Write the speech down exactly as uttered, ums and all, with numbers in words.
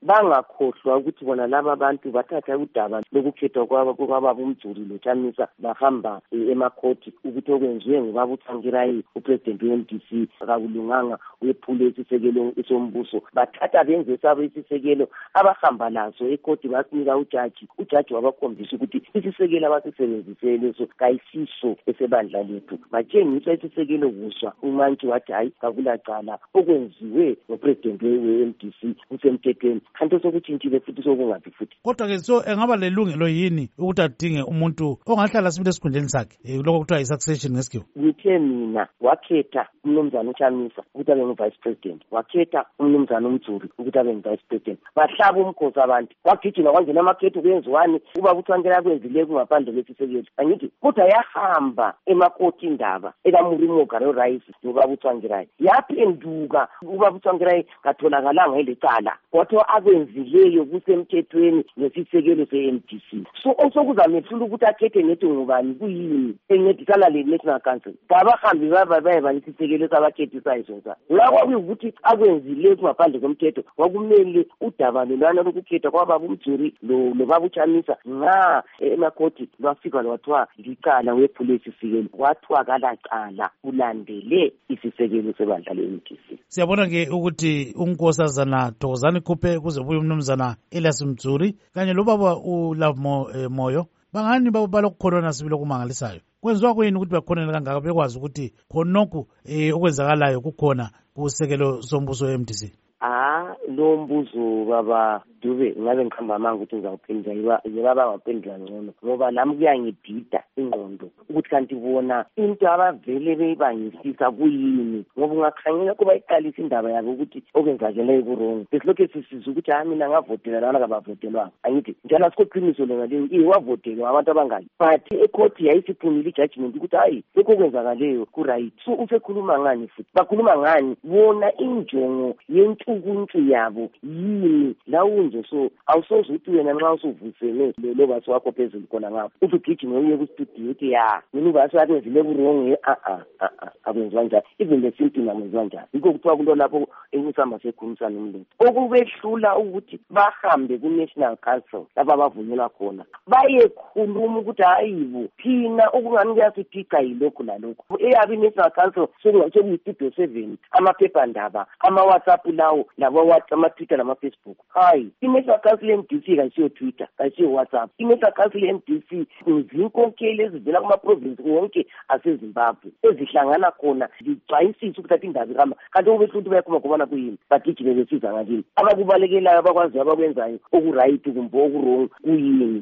bangakhohlwa ukuthi bona laba abantu bathatha udaba lokukhethwa kwabo kwaba uMzuri loChamisa bahamba emakhoti ukuthi okwenziwe ngubaba uTsvangirai upresident we-M D C akakulunganga uyephule isisekelo sombuso. Bathatha benze sabo isisekelo abahamba lazo ekhoti basinika ujaji. Ujaji wabakhombisa ukuthi isisekelo abasisebenzisele leso kayisiso esebandla lethu. Batshengisa isisekelo kuswa uMantshi wathi hayi kakulacala okwenziwe ngopresident we-M D C usemthethweni. Kanti sokutshintshile futhi sokungaphi futhi. Kodwa ke so engaba lelungelo yini ukuthi adinge umuntu ongahlala sibile esikhundleni sakhe lokho kuthiwa i-succession ngesikhiwa? Ngithe mina wakhetha umnumzana uChamisa ukuthi abe ngu-vice president, wakhetha umnumzana uMzuri ukuthi abe ngu-vice president. Bahlaba umkhosi abantu, wagijima kwangena amakhetho kwenziwani ubaba uTsvangirai kwenzile kungaphandle kwesisekelo. Angithi kodwa yahamba emakhoti indaba ekaMurimo Garo Rice nobaba uTsvangirai yaphenduka ubaba uTsvangirai katholakalanga elecala kodwa akwenzileyo kusemthethweni ngesisekelo se-M D C. So osokuzamehlula ukuthi akhethe ngethi ngubani kuyini encedisana le-National Council kabahambi baye balisisekelo sabakhethisa isonsa ngakho kuyukuthi akwenzileyo kungaphandle komthetho kwakumele udaba lolwana lokukhethwa kwababa uMzuri lobaba uChamisa nga emakhoti lwafika lwathiwa licala wephule isisekelo kwathiwa kalacala ulandele isisekelo sebandla le-M D C. Siyabona-ke ukuthi unkosazana Thokozani Khuphe kuze buye umnumzana Elias Mzuri kanye lobaba uLove Moyo bangani balokukholona sibile okumangalisayo. Kwenziwa kuyini ukuthi bakhonene kangaka bekwazi ukuthi khonokho eh okwenzakalayo kukhona kusekelo sombuso we-M D C? Ah, lo mbuzo baba Dube ngabe ngikhamba amanga ukuthi ngizawuphendula yiba yibaba ngaphendula ngcono ngoba nami kuyangibhida ingqondo ukuthi kanti bona into abavele beyibangifisa kuyini ngoba ungakhangela kuba iqalisa indaba yabo ukuthi okwenzakeleyo kurong besilokhu sisiza ukuthi hayi mina ngavotela lana kabavotelwanga. Angithi njalo sikoqiniso lengaleyo iwavotelwa abantu abangaki but ecourt yayisiphumile ijudgment ukuthi hayi lokho kwenzakaleyo ku right. So usekhuluma ngani futhi bakhuluma ngani bona injongo yentukuntu yabo yini lawo nje. So awusoze uthi wena nxa usuvusele lo basi wakho phezulu khona ngapha uthi ugijime uye ku studio uthi ya mina basi akwenzile kurong a a a akwenziwa njani even the symptom akwenziwa njani yikho kuthiwa kulo lapho ekusamba sekhulumisana nomlungu okubehlula ukuthi bahambe ku-National Council lapha bavunyelwa khona bayekhuluma ukuthi hayibo thina okungani kuyasiphika yilokhu lalokhu eyabi i-National Council sokuyi-studio seven amaphephandaba ama-WhatsApp lawo labo ama-Twitter nama-Facebook. Hayi i-National Council ye-M D C kayisiyo Twitter kayisiyo WhatsApp. I-National Council ye-M D C izinkokheli ezivela kuma-province wonke aseZimbabwe ezihlangana khona zicwayisisa ukuthi indaba ihamba kanti obehlula ukuthi bayakhuma kubona kuyini bagijime besiza ngakini abakubalekelayo abakwaziyo abakwenzayo okuright kumbe okurong kuyini.